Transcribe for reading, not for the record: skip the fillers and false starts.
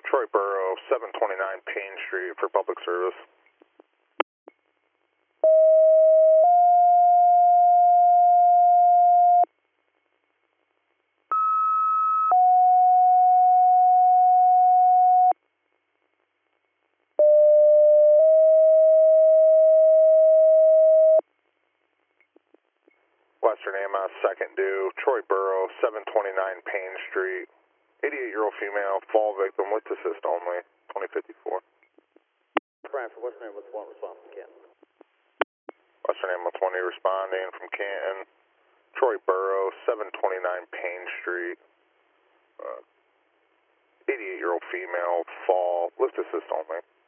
Troy Borough, 729 Payne Street for public service. Western AMS, second due, Troy Borough, 729 Payne Street. 88-year-old female, fall victim with assist only, 2054. Brian for Western Ambulance 1, response from Canton. Western Ambulance 1 responding from Canton. Troy Borough, 729 Payne Street. 88-year-old female, fall, lift assist only.